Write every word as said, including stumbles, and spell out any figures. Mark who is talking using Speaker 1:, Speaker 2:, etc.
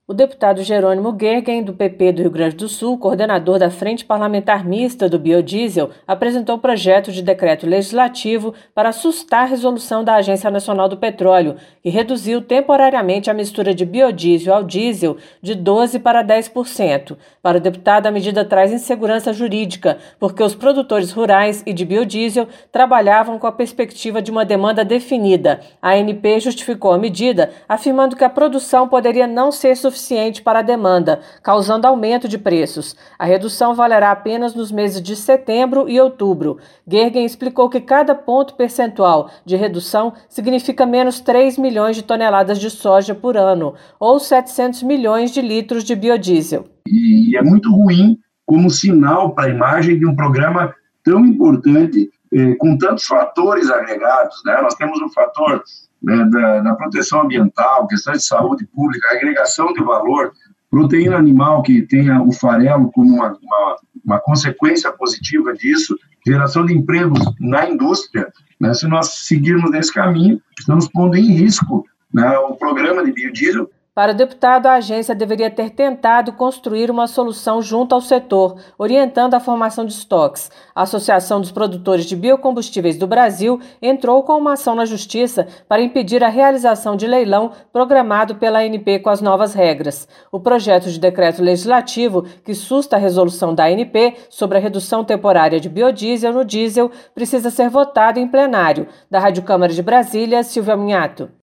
Speaker 1: O deputado Jerônimo Gergen, do P P do Rio Grande do Sul, coordenador da Frente Parlamentar Mista do Biodiesel, apresentou o projeto de decreto legislativo para sustar a resolução da Agência Nacional do Petróleo, que reduziu temporariamente a mistura de biodiesel ao diesel de doze por cento para dez por cento. Para o deputado, a medida traz insegurança jurídica, porque os produtores rurais e de biodiesel trabalhavam com a perspectiva de uma demanda definida. A A N P justificou a medida, afirmando que a produção poderia não ser suficiente suficiente para a demanda, causando aumento de preços. A redução valerá apenas nos meses de setembro e outubro. Gergen explicou que cada ponto percentual de redução significa menos três milhões de toneladas de soja por ano, ou setecentos milhões de litros de biodiesel.
Speaker 2: E é muito ruim como sinal para a imagem de um programa tão importante, eh, com tantos fatores agregados, né? Nós temos um fator né, da, da proteção ambiental, questões de saúde pública, agregação de valor, proteína animal que tenha o farelo como uma, uma, uma consequência positiva disso, geração de empregos na indústria. Né? Se nós seguirmos nesse caminho, estamos pondo em risco, né, o programa de biodiesel.
Speaker 1: Para o deputado, a agência deveria ter tentado construir uma solução junto ao setor, orientando a formação de estoques. A Associação dos Produtores de Biocombustíveis do Brasil entrou com uma ação na Justiça para impedir a realização de leilão programado pela A N P com as novas regras. O projeto de decreto legislativo que susta a resolução da A N P sobre a redução temporária de biodiesel no diesel precisa ser votado em plenário. Da Rádio Câmara de Brasília, Silvia Minhato.